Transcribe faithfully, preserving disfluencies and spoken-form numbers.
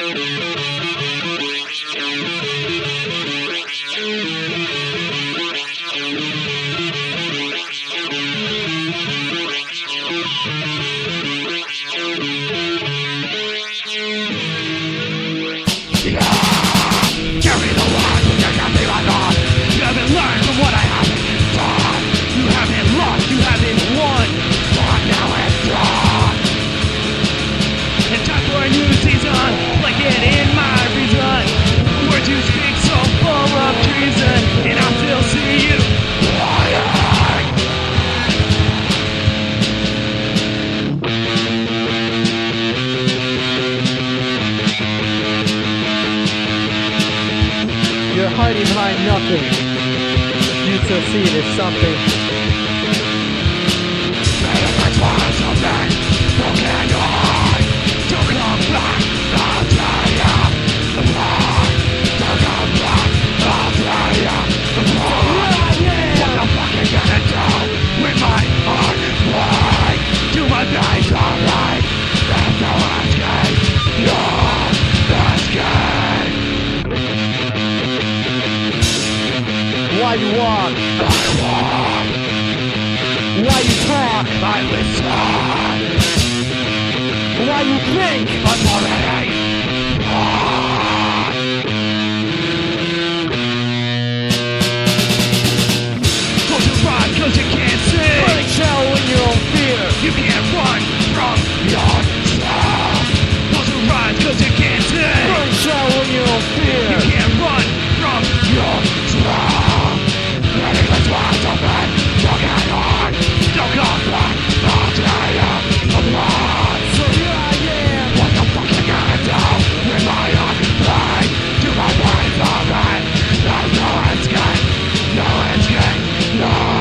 You're hiding behind nothing. You succeed at something. Why you walk? I walk. Why you talk? I listen. Why you think? I'm already gone. Close your eyes cause you can't see. Burning shell in your own fear. You can't run from yourself. Close your eyes cause you can't see. Burning shell in your own fear. You can't run from yourself. No, it's good. No.